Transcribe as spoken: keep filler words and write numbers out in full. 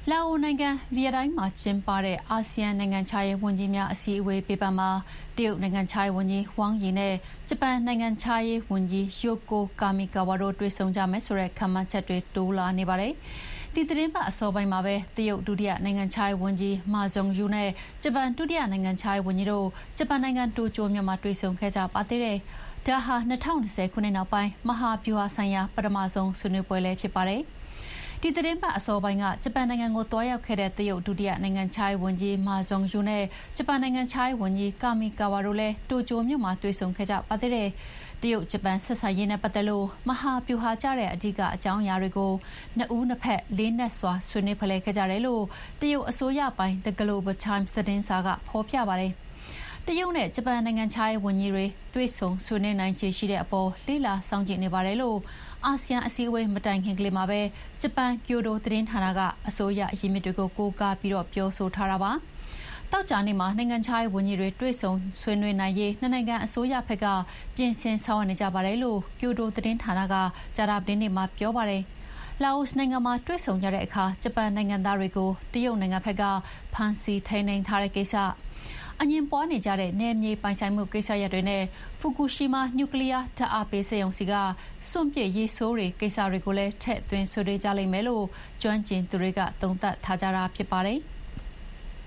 လာအိုနိုင်ငံဗီယက်တိုင်းမှာကျင်းပတဲ့အာဆီယံနိုင်ငံခြားရေးဝန်ကြီးများအစည်းအဝေးပေပံမှာတရုတ်နိုင်ငံခြားရေးဝန်ကြီးဝမ်ယီနဲ့ဂျပန်နိုင်ငံခြားရေးဝန်ကြီးယိုကိုကာမီကာဝါတို့တွေ့ဆုံကြမယ်ဆိုတဲ့ခန့်မှန်းချက်တွေတိုးလာနေပါတယ်။ဒီသတင်းပတ်အစောပိုင်းမှာပဲတရုတ်ဒုတိယနိုင်ငံခြားရေးဝန်ကြီးမာဇုံယူနဲ့ဂျပန်ဒုတိယနိုင်ငံခြားရေးဝန်ကြီးတို့ဂျပန်နိုင်ငံတိုကျိုမြို့မှာတွေ့ဆုံခဲ့ကြပါသေးတယ်။ဒါဟာ၂၀၂၀ခုနှစ်နောက်ပိုင်းမဟာဗျူဟာဆိုင်ရာပထမဆုံးဆွေးနွေးပွဲလည်းဖြစ်ပါတယ်။ဒီသတင်းပတ်အစောပိုင်းကဂျပန်နိုင်ငံကိုတွားရောက်ခဲ့တဲ့တရုတ်ဒုတိယနိုင်ငံခြားရေးဝန်ကြီးမာဇုံယူနဲ့ဂျပန်နိုင်ငံခြားရေးဝန်ကြီးကာမီကာဝါတို့လည်းတိုကျိုမြို့မှာတွေ့ဆုံခဲ့ကြပါသေးတယ်။တရုတ်ဂျပန်ဆက်ဆံရေးနဲ့ပတ်သက်လို့မဟာဗျူဟာကျတဲ့အဓိကအကြောင်းအရာတွေကိုနှစ်ဦးနှစ်ဖက်လေးနက်စွာဆွေးနွေးဖလှယ်ခဲ့ကြတယ်လို့တရုတ်အစိုးရပိုင် The Global Times သတင်းစာကဖော်ပြပါတယ်။တရုတ်နဲ့ဂျပန်နိုင်ငံခြားရေးဝန်ကြီးတွေတွေ့ဆုံဆွေးနွေးနိုင်ခြေရှိတဲ့အပေါ်လေ့လာစောင့်ကြည့်နေပါတယ်လို့အာဆီယံအစည်းအဝေးမတိုင်ခင်ကလေးမှာပဲဂျပန်ကျိုဒိုသတင်းဌာနကအစိုးရအရင်းမြစ်တွေကိုကိုးကားပြီးတော့ပြောဆိုထားတာပါ။တောက်ကြနေ့မှာနိုင်ငံခြားရေးဝန်ကြီးတွေတွေ့ဆုံဆွေးနွေးနိုင်ရေးနှစ်နိုင်ငံအစိုးရဘက်ကပြင်ဆင်ဆောင်ရွက်နေကြပါတယ်လို့ကျိုဒိုသတင်းဌာနကကြာသပတေးနေ့မှာပြောပါတယ်။လာအိုနိုင်ငံမှာတွေ့ဆုံကြတဲ့အခါဂျပန်နိုင်ငံသားတွေကိုတရုတ်နိုင်ငံဘက်ကဖမ်းဆီးထိန်းသိမ်းထားတဲ့ကိစ္စအငြင်းပွားနေကြတဲ့နယ်မြေပိုင်ဆိုင်မှုကိစ္စရပ်တွေနဲ့ဖူကူရှီမာနျူကလ িয়ার ဓာတ်အားပေးစက်ရုံစီကစွန့်ပစ်ရေးဆိုးတွေကိစ္စတွေကိုလည်းထည့်သွင်းဆွေးနွေးကြလိမ့်မယ်လို့ကျွမ်းကျင်သူတွေကသုံးသပ်ထားကြတာဖြစ်ပါတယ်။